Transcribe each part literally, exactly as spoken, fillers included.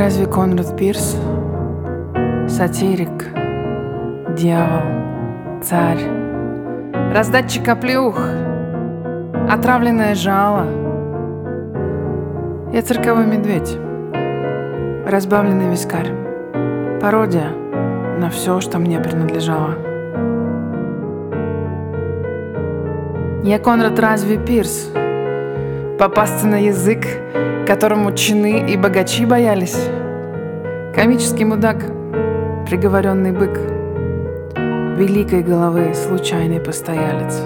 Разве Конрад Пирс сатирик, дьявол, царь, раздатчик оплеух, отравленное жало? Я цирковой медведь, разбавленный вискарь, пародия на все, что мне принадлежало. Я Конрад разве Пирс, попасться на язык, которому чины и богачи боялись? Комический мудак, приговоренный бык, великой головы случайный постоялец.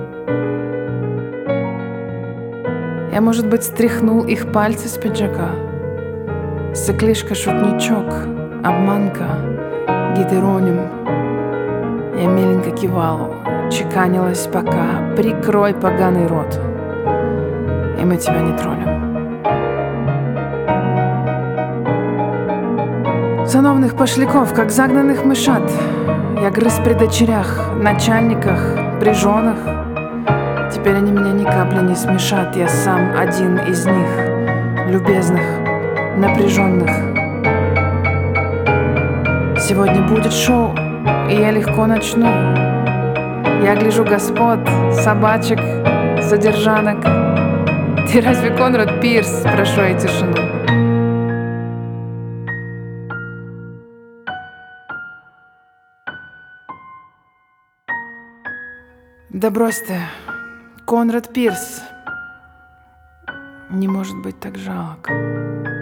Я, может быть, стряхнул их пальцы с пиджака. Сыклишка-шутничок, обманка, гетероним. Я меленько кивал, чеканилась пока. Прикрой поганый рот, и мы тебя не тронем. Сановных пошляков, как загнанных мышат, я грыз при дочерях, начальниках, при женах. Теперь они меня ни капли не смешат. Я сам один из них, любезных, напряженных. Сегодня будет шоу, и я легко начну. Я гляжу господ, собачек, содержанок. Ты разве Конрад Пирс? Прошу я тишину. Да брось ты, Конрад Пирс, не может быть так жалок.